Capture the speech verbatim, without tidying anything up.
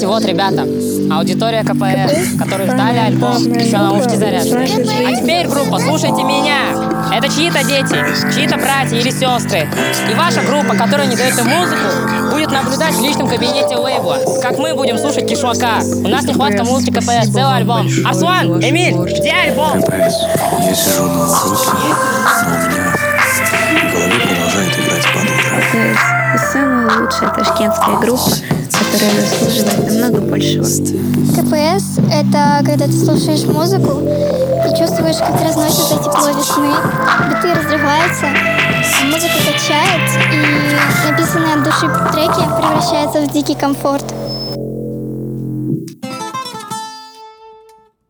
Кстати, вот, ребята, аудитория КПС, которые ждали альбом, еще наушники заряжены. А теперь, группа, слушайте меня. Это чьи-то дети, чьи-то братья или сестры. И ваша группа, которая не дает им музыку, будет наблюдать в личном кабинете лейбла, как мы будем слушать Кишуака. У нас нехватка музыки КПС, целый альбом. Аслан, Эмиль, где альбом? КПС, я сижу на ноутбуке, но у меня в голове продолжает играть под утро. КПС – самая лучшая ташкентская группа, которая заслуживает намного большего. КПС — это когда ты слушаешь музыку и чувствуешь, как разносится тепло весны, биты разрываются, музыка качает, и написанные от души треки превращаются в дикий комфорт.